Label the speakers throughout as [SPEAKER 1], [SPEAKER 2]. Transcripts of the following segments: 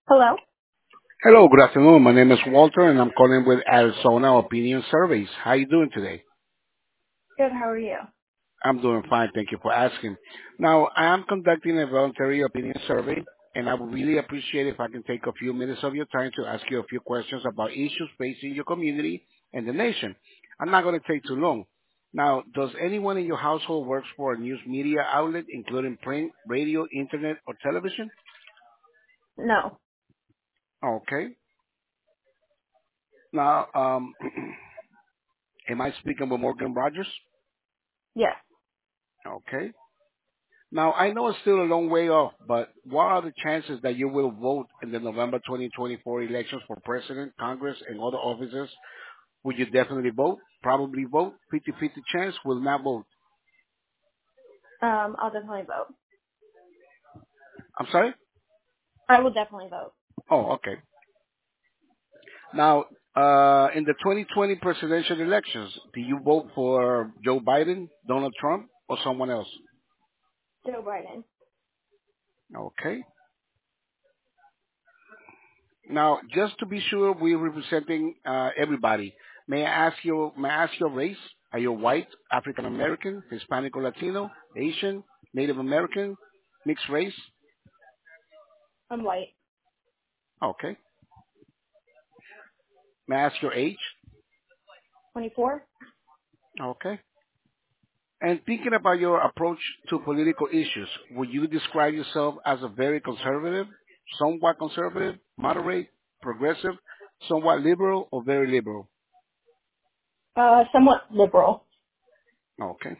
[SPEAKER 1] Hello.
[SPEAKER 2] Hello, good afternoon. My name is Walter, and I'm calling with Arizona Opinion Surveys. How you doing today?
[SPEAKER 1] Good. How are you?
[SPEAKER 2] I'm doing fine. Thank you for asking. Now, I am conducting a voluntary opinion survey, and I would really appreciate if I can take a few minutes of your time to ask you a few questions about issues facing your community and the nation. I'm not going to take too long. Now, does anyone in your household works for a news media outlet, including print, radio, internet, or television?
[SPEAKER 1] No.
[SPEAKER 2] Okay. Now, am I speaking with Morgan Rogers?
[SPEAKER 1] Yes.
[SPEAKER 2] Okay. Now, I know it's still a long way off, but what are the chances that you will vote in the November 2024 elections for president, Congress, and other offices? Would you definitely vote? Probably vote? 50-50 chance? Will not vote?
[SPEAKER 1] I'll definitely vote.
[SPEAKER 2] I'm sorry?
[SPEAKER 1] I will definitely vote.
[SPEAKER 2] Oh, okay. Now, in the 2020 presidential elections, do you vote for Joe Biden, Donald Trump, or someone else?
[SPEAKER 1] Joe Biden.
[SPEAKER 2] Okay. Now, just to be sure, we're representing everybody. May I ask your race? Are you white, African American, Hispanic or Latino, Asian, Native American, mixed race?
[SPEAKER 1] I'm white.
[SPEAKER 2] Okay. May I ask your age?
[SPEAKER 1] 24.
[SPEAKER 2] Okay. And thinking about your approach to political issues, would you describe yourself as a very conservative, moderate, progressive, somewhat liberal, or very liberal?
[SPEAKER 1] Somewhat liberal.
[SPEAKER 2] Okay.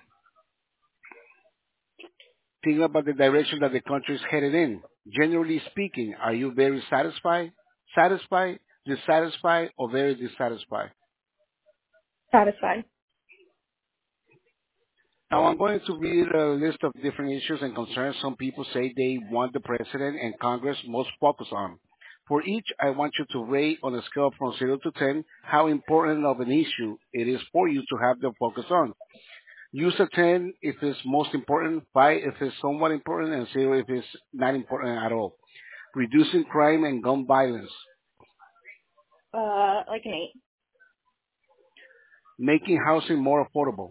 [SPEAKER 2] Thinking about the direction that the country is headed in. Generally speaking, are you very satisfied, dissatisfied, or very dissatisfied?
[SPEAKER 1] Satisfied.
[SPEAKER 2] Now, I'm going to read a list of different issues and concerns some people say they want the president and Congress most focus on. For each, I want you to rate on a scale from 0 to 10 how important of an issue it is for you to have them focus on. Use a 10 if it's most important, 5 if it's somewhat important, and 0 if it's not important at all. Reducing crime and gun violence,
[SPEAKER 1] Like an 8.
[SPEAKER 2] making housing more affordable,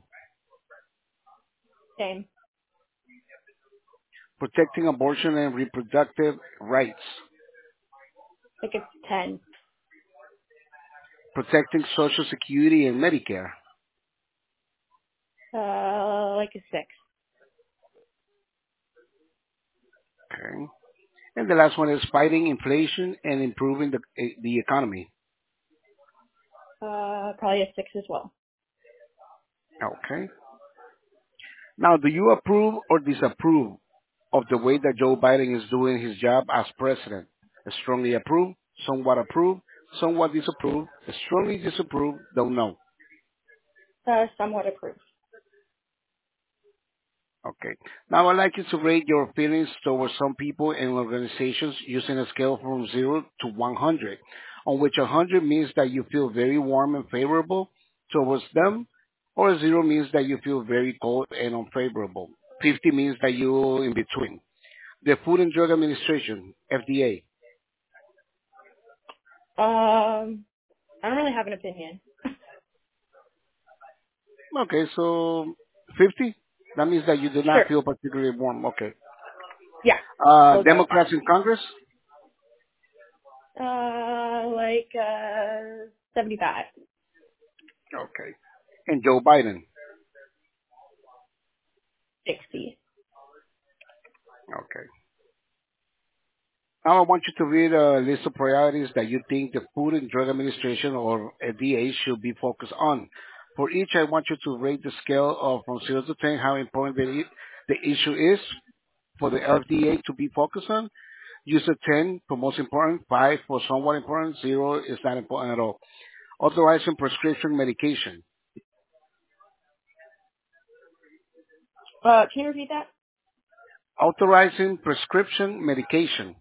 [SPEAKER 1] Same.
[SPEAKER 2] protecting abortion and reproductive rights,
[SPEAKER 1] Like a 10.
[SPEAKER 2] protecting Social Security and Medicare,
[SPEAKER 1] Like a 6.
[SPEAKER 2] okay? And the last one is fighting inflation and improving the economy,
[SPEAKER 1] Probably a 6 as well.
[SPEAKER 2] okay? Now, do you approve or disapprove of the way that Joe Biden is doing his job as president? Strongly approve, somewhat disapprove, strongly disapprove, don't know.
[SPEAKER 1] Somewhat approved.
[SPEAKER 2] Okay. Now I'd like you to rate your feelings towards some people and organizations using a scale from 0 to 100, on which 100 means that you feel very warm and favorable towards them, or 0 means that you feel very cold and unfavorable. 50 means that you're in between. The Food and Drug Administration, FDA.
[SPEAKER 1] I don't really have an opinion.
[SPEAKER 2] Okay, so 50? That means that you do not
[SPEAKER 1] Sure.
[SPEAKER 2] feel particularly warm. Okay.
[SPEAKER 1] Yeah. We'll go with that.
[SPEAKER 2] Democrats in Congress?
[SPEAKER 1] Like 75.
[SPEAKER 2] Okay. And Joe Biden?
[SPEAKER 1] 60.
[SPEAKER 2] Okay. Now I want you to read a list of priorities that you think the Food and Drug Administration or FDA should be focused on. For each, I want you to rate the scale of from 0 to 10 how important the issue is for the FDA to be focused on. Use a 10 for most important, 5 for somewhat important, 0 is not important at all. Authorizing prescription medication.
[SPEAKER 1] Can you repeat that?
[SPEAKER 2] Authorizing prescription medication.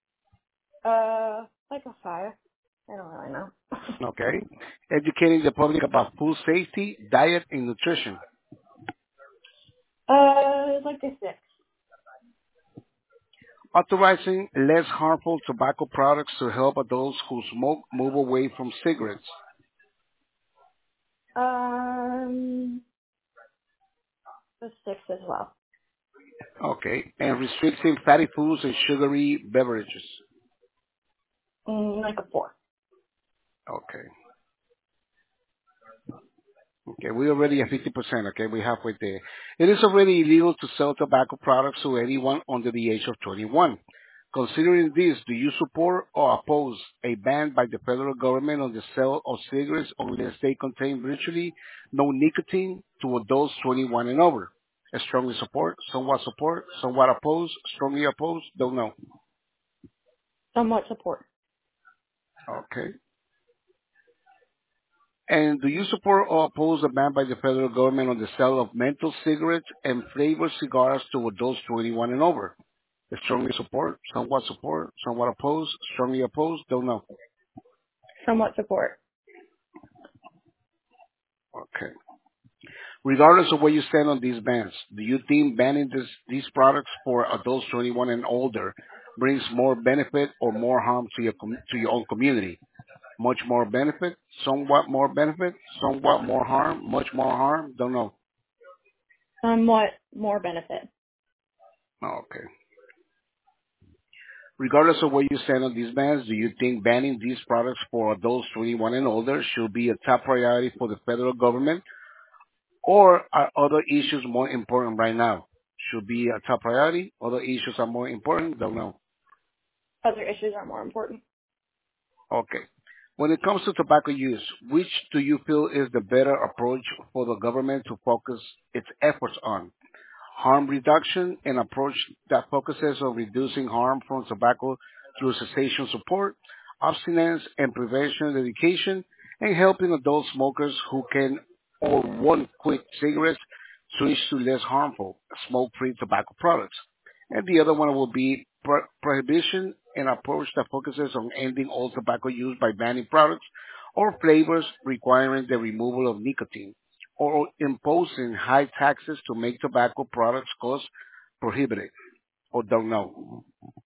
[SPEAKER 1] Like a 5. I don't really know.
[SPEAKER 2] Okay. Educating the public about food safety, diet, and nutrition.
[SPEAKER 1] Like a 6.
[SPEAKER 2] Authorizing less harmful tobacco products to help adults who smoke move away from cigarettes.
[SPEAKER 1] Um, the 6 as well.
[SPEAKER 2] Okay. And restricting fatty foods and sugary beverages.
[SPEAKER 1] Like a 4.
[SPEAKER 2] Okay. Okay, we're already at 50%. Okay, we're halfway there. It is already illegal to sell tobacco products to anyone under the age of 21. Considering this, do you support or oppose a ban by the federal government on the sale of cigarettes unless they contain virtually no nicotine to adults 21 and over? Strongly support, somewhat oppose, strongly oppose, don't know.
[SPEAKER 1] Somewhat support.
[SPEAKER 2] Okay. And do you support or oppose a ban by the federal government on the sale of menthol cigarettes and flavored cigars to adults 21 and over? Strongly support, somewhat oppose, strongly oppose, don't know.
[SPEAKER 1] Somewhat support.
[SPEAKER 2] Okay. Regardless of where you stand on these bans, do you think banning these products for adults 21 and older brings more benefit or more harm to to your own community? Much more benefit, somewhat more harm, much more harm, don't know.
[SPEAKER 1] Somewhat more benefit.
[SPEAKER 2] Okay. Regardless of where you stand on these bans, do you think banning these products for adults 21 and older should be a top priority for the federal government, or are other issues more important right now? Should be a top priority. Other issues are more important. Don't know.
[SPEAKER 1] Other issues are more important.
[SPEAKER 2] Okay. When it comes to tobacco use, which do you feel is the better approach for the government to focus its efforts on? Harm reduction, an approach that focuses on reducing harm from tobacco through cessation support, abstinence and prevention education, and helping adult smokers who can or won't quit cigarettes switch to less harmful, smoke-free tobacco products. And the other one will be prohibition, an approach that focuses on ending all tobacco use by banning products or flavors requiring the removal of nicotine or imposing high taxes to make tobacco products cost prohibitive, or don't know.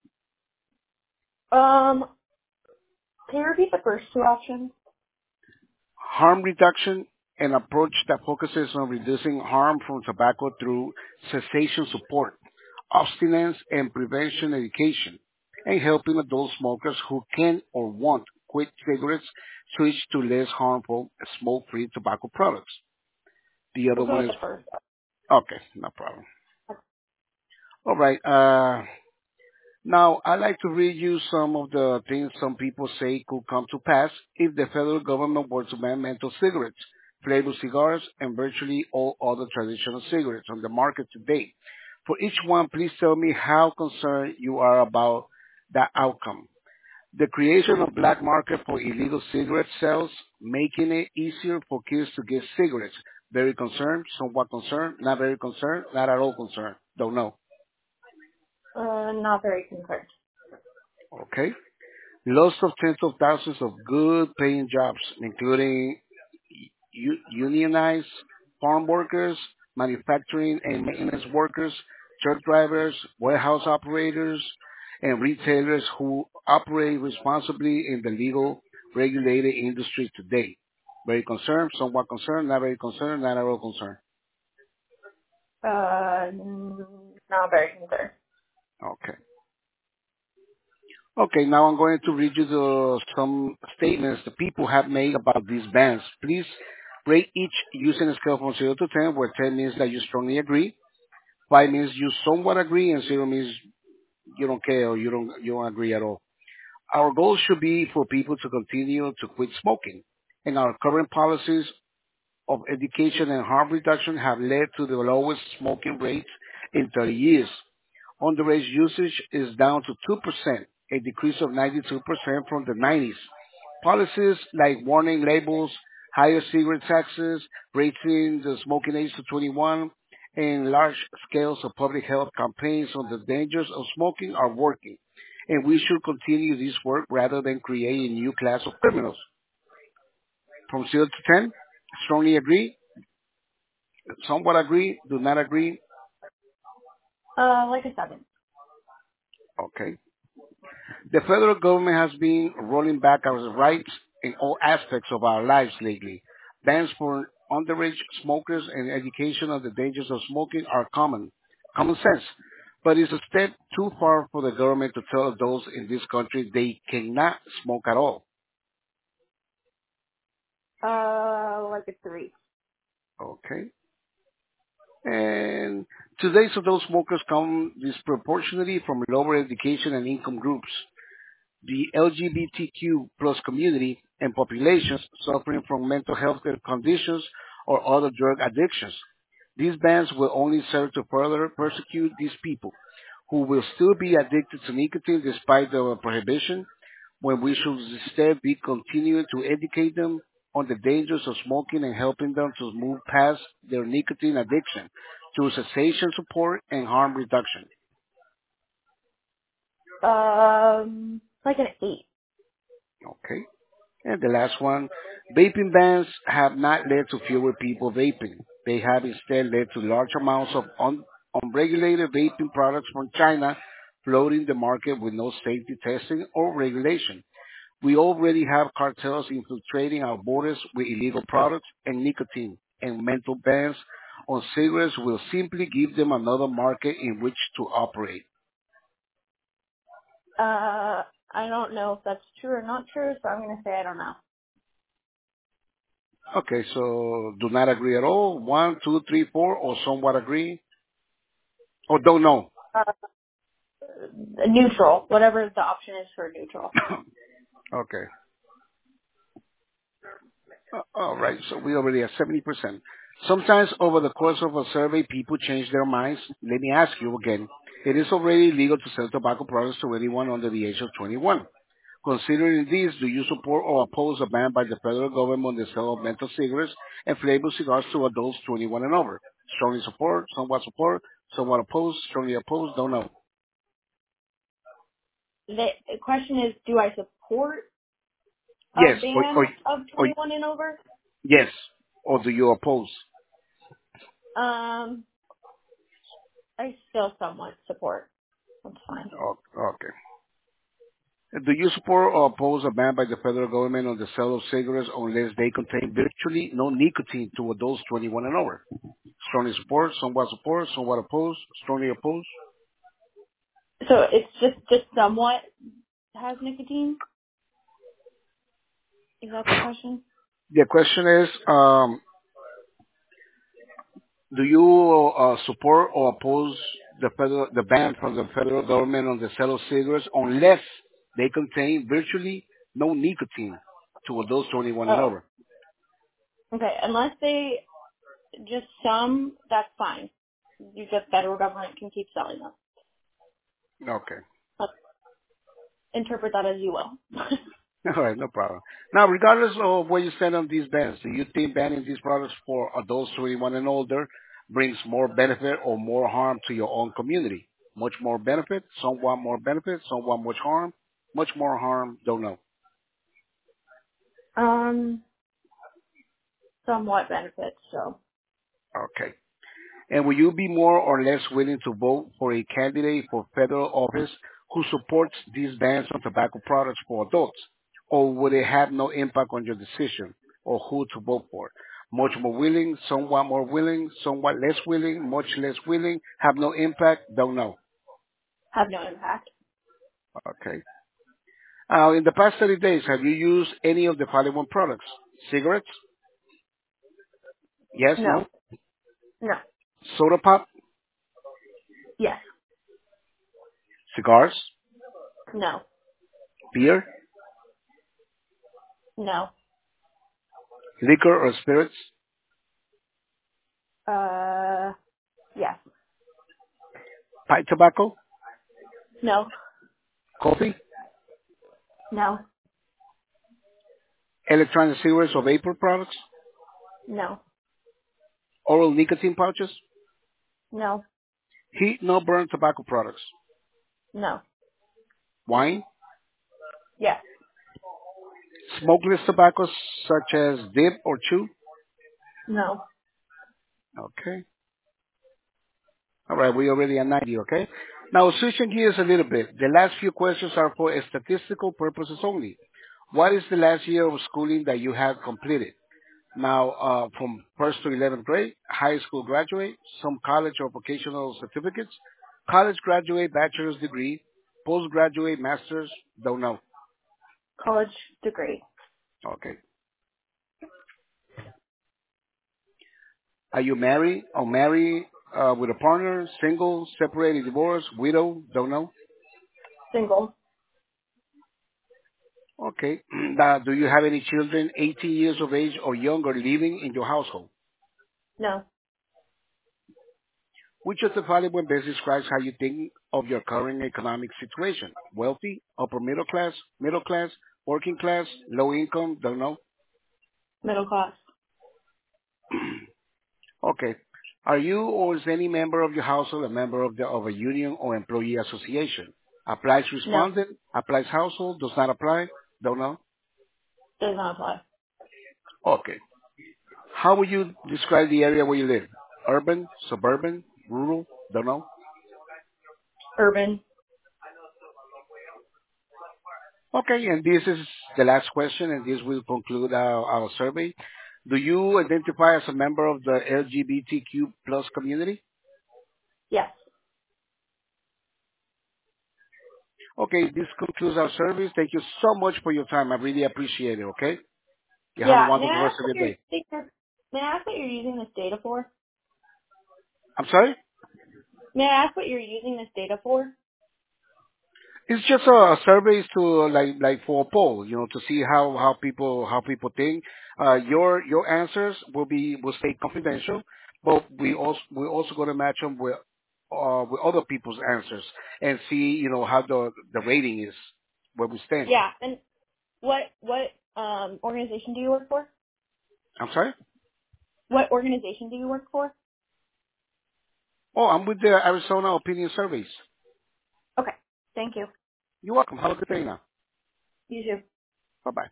[SPEAKER 1] Um, can you repeat the first 2 options?
[SPEAKER 2] Harm reduction, an approach that focuses on reducing harm from tobacco through cessation support, abstinence and prevention education, and helping adult smokers who can or won't quit cigarettes switch to less harmful smoke-free tobacco products. The other
[SPEAKER 1] We'll go
[SPEAKER 2] one
[SPEAKER 1] with
[SPEAKER 2] is,
[SPEAKER 1] the first.
[SPEAKER 2] okay, no problem. All right. Now, I'd like to read you some of the things some people say could come to pass if the federal government were to ban menthol cigarettes, flavored cigars, and virtually all other traditional cigarettes on the market today. For each one, please tell me how concerned you are about that outcome. The creation of black market for illegal cigarette sales, making it easier for kids to get cigarettes. Very concerned, somewhat concerned, not very concerned, not at all concerned. Don't know.
[SPEAKER 1] Not very concerned.
[SPEAKER 2] Okay. Loss of tens of thousands of good paying jobs, including unionized farm workers, manufacturing and maintenance workers, truck drivers, warehouse operators, and retailers who operate responsibly in the legal regulated industry today. Very concerned, somewhat concerned, not very concerned, not at all concerned.
[SPEAKER 1] Not very concerned.
[SPEAKER 2] Okay. Okay, now I'm going to read you some statements the people have made about these bans. Please rate each using a scale from 0 to 10, where 10 means that you strongly agree, 5 means you somewhat agree, and 0 means you don't care or you don't agree at all. Our goal should be for people to continue to quit smoking, and our current policies of education and harm reduction have led to the lowest smoking rates in 30 years. Underage usage is down to 2%, a decrease of 92% from the 90s. Policies like warning labels, higher cigarette taxes, raising the smoking age to 21, and large scales of public health campaigns on the dangers of smoking are working. And we should continue this work rather than create a new class of criminals. From 0 to 10, strongly agree, somewhat agree, do not agree.
[SPEAKER 1] Like a 7.
[SPEAKER 2] Okay. The federal government has been rolling back our rights in all aspects of our lives lately. Bans for underage smokers and education of the dangers of smoking are common sense. But it's a step too far for the government to tell adults in this country they cannot smoke at all.
[SPEAKER 1] Like a 3.
[SPEAKER 2] Okay. And today's adult smokers come disproportionately from lower education and income groups. The LGBTQ plus community and populations suffering from mental health conditions or other drug addictions. These bans will only serve to further persecute these people who will still be addicted to nicotine despite the prohibition, when we should instead be continuing to educate them on the dangers of smoking and helping them to move past their nicotine addiction through cessation support and harm reduction.
[SPEAKER 1] Like an 8.
[SPEAKER 2] Okay. And the last one, vaping bans have not led to fewer people vaping. They have instead led to large amounts of unregulated vaping products from China flooding the market with no safety testing or regulation. We already have cartels infiltrating our borders with illegal products and nicotine, and mental bans on cigarettes will simply give them another market in which to operate.
[SPEAKER 1] I don't know if that's true or not true, so I'm going to say I don't know.
[SPEAKER 2] Okay, so do not agree at all. One, two, three, four, or somewhat agree, or don't know.
[SPEAKER 1] Uh, Neutral. Whatever the option is for neutral.
[SPEAKER 2] Okay. All right. So we already have 70%. Sometimes over the course of a survey, people change their minds. Let me ask you again. It is already legal to sell tobacco products to anyone under the age of 21. Considering this, do you support or oppose a ban by the federal government on the sale of menthol cigarettes and flavored cigars to adults 21 and over? Strongly support, somewhat opposed, strongly opposed, don't know.
[SPEAKER 1] The question is, do I support a
[SPEAKER 2] Yes,
[SPEAKER 1] ban of
[SPEAKER 2] or
[SPEAKER 1] 21 and over?
[SPEAKER 2] yes, or do you oppose?
[SPEAKER 1] Um, I still somewhat support. That's fine.
[SPEAKER 2] Okay. Do you support or oppose a ban by the federal government on the sale of cigarettes unless they contain virtually no nicotine to adults 21 and over? Strongly support, somewhat opposed, strongly opposed.
[SPEAKER 1] So it's just somewhat has nicotine? Is that the question?
[SPEAKER 2] The question is, do you support or oppose the ban from the federal government on the sale of cigarettes unless they contain virtually no nicotine to adults 21 and
[SPEAKER 1] Oh,
[SPEAKER 2] over?
[SPEAKER 1] okay. Unless they just some, that's fine. The federal government can keep selling them.
[SPEAKER 2] Okay.
[SPEAKER 1] Interpret that as you will.
[SPEAKER 2] All right, no problem. Now, regardless of where you stand on these bans, do you think banning these products for adults 21 and older brings more benefit or more harm to your own community? Much more benefit, somewhat much harm, much more harm, don't know.
[SPEAKER 1] um, Somewhat benefits. So
[SPEAKER 2] Okay. And will you be more or less willing to vote for a candidate for federal office who supports these bans on tobacco products for adults? Or would it have no impact on your decision or who to vote for? Much more willing, somewhat less willing, much less willing, have no impact, don't know.
[SPEAKER 1] have no impact.
[SPEAKER 2] Okay. In the past 30 days, have you used any of the following products? Cigarettes? Yes,
[SPEAKER 1] No.
[SPEAKER 2] no.
[SPEAKER 1] No.
[SPEAKER 2] Soda pop?
[SPEAKER 1] Yes.
[SPEAKER 2] Cigars?
[SPEAKER 1] No.
[SPEAKER 2] Beer?
[SPEAKER 1] No.
[SPEAKER 2] Liquor or spirits?
[SPEAKER 1] Yes.
[SPEAKER 2] Pipe tobacco?
[SPEAKER 1] No.
[SPEAKER 2] Coffee?
[SPEAKER 1] No.
[SPEAKER 2] Electronic cigarettes or vapor products,
[SPEAKER 1] No.
[SPEAKER 2] oral nicotine pouches,
[SPEAKER 1] No.
[SPEAKER 2] heat not burn tobacco products,
[SPEAKER 1] No.
[SPEAKER 2] wine,
[SPEAKER 1] Yes.
[SPEAKER 2] smokeless tobaccos such as dip or chew.
[SPEAKER 1] No.
[SPEAKER 2] Okay. All right, we already at 90, okay? Now, switching gears a little bit, the last few questions are for statistical purposes only. What is the last year of schooling that you have completed? Now, from first to 11th grade, high school graduate, some college or vocational certificates, college graduate, bachelor's degree, postgraduate, master's, don't know.
[SPEAKER 1] College degree.
[SPEAKER 2] Okay. Are you married or married with a partner, single, separated, divorced, widow, don't know?
[SPEAKER 1] Single.
[SPEAKER 2] Okay. Now, do you have any children 18 years of age or younger living in your household?
[SPEAKER 1] No.
[SPEAKER 2] Which of the following best describes how you think of your current economic situation? Wealthy, upper middle class, working class, low income, don't know?
[SPEAKER 1] Middle class.
[SPEAKER 2] Okay. Are you or is any member of your household a member of a union or employee association? Applies
[SPEAKER 1] No.
[SPEAKER 2] respondent, applies household, does not apply, don't know?
[SPEAKER 1] Does not apply.
[SPEAKER 2] Okay. How would you describe the area where you live? Urban, suburban, rural, don't know?
[SPEAKER 1] Urban.
[SPEAKER 2] Okay, and this is the last question, and this will conclude our survey. Do you identify as a member of the LGBTQ plus community?
[SPEAKER 1] Yes.
[SPEAKER 2] Okay, this concludes our service. Thank you so much for your time. I really appreciate it, okay? You have a
[SPEAKER 1] Yeah. May
[SPEAKER 2] wonderful
[SPEAKER 1] I
[SPEAKER 2] rest
[SPEAKER 1] ask
[SPEAKER 2] of
[SPEAKER 1] what
[SPEAKER 2] your day.
[SPEAKER 1] may I ask what you're using this data for?
[SPEAKER 2] I'm sorry?
[SPEAKER 1] May I ask what you're using this data for?
[SPEAKER 2] It's just a survey to like for a poll, to see how people think. Your answers will stay confidential, but we also going to match them with other people's answers and see how the rating is, where we stand.
[SPEAKER 1] Yeah. And what organization do you work for?
[SPEAKER 2] I'm sorry.
[SPEAKER 1] What organization do you work for?
[SPEAKER 2] Oh, I'm with the Arizona Opinion Surveys.
[SPEAKER 1] Okay. Thank you.
[SPEAKER 2] You're welcome. Have a good day now.
[SPEAKER 1] You too.
[SPEAKER 2] Bye bye.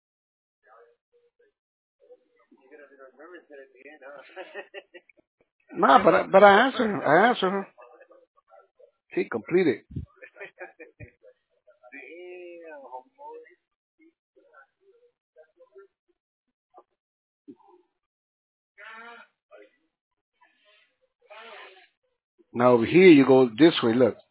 [SPEAKER 2] Nah, but I answered her. I answered her. She completed. Now over here you go this way. Look.